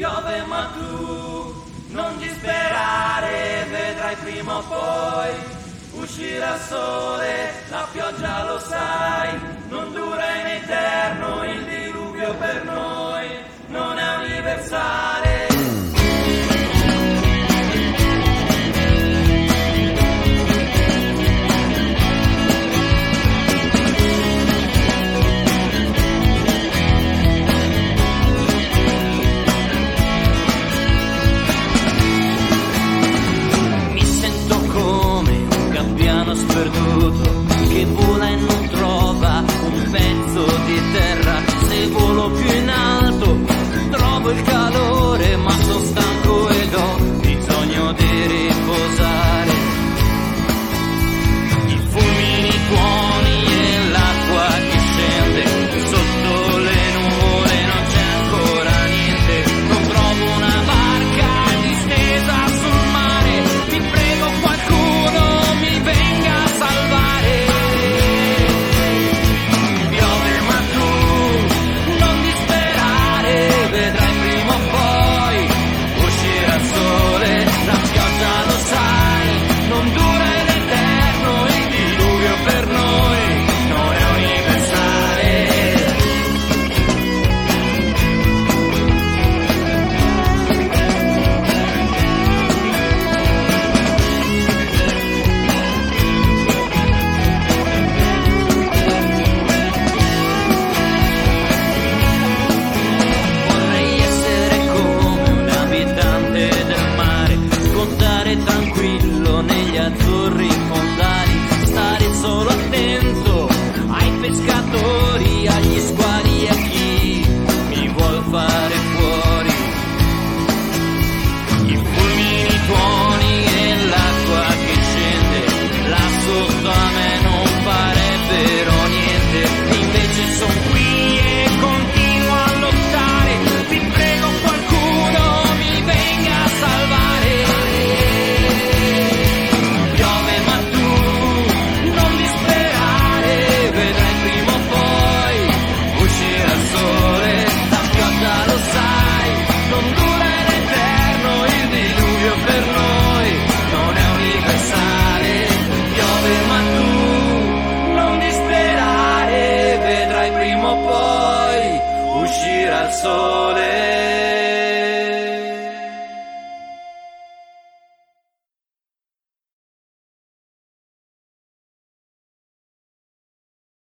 piove ma tu non disperare, vedrai prima o poi uscirà il sole, la pioggia lo sai, non dura in eterno, il diluvio per noi non è universale. Sperduto che vola e non trova un pezzo di terra. Se volo più in alto trovo il calore, ma sono stanco ed ho bisogno di riposare. I fulmini tuoni e l'acqua che scende sotto le nuvole, non c'è ancora niente. Non trovo una barca distesa sul mare, ti prego qualcuno mi venga a salvare. Piove ma tu non disperare, vedrai prima o poi uscirà il sole, la pioggia lo sai, non dura in eterno, il diluvio per noi non è universale. Vorrei essere come un abitante del mare, contare tranquillo negli azzurri fondali, stare solo attento ai pescatori, agli squali e a chi mi vuol fare fuori. I fulmini tuoni e l'acqua che scende là sotto a me non farebbero niente, invece son qui e continuo a lottare. Ti prego qualcuno mi venga a salvare. Piove ma tu non disperare, vedrai prima o poi uscirà il sole, la pioggia lo sai, non dura in eterno, il diluvio per noi non è universale. Piove ma tu non disperare, vedrai prima o poi uscirà il sole.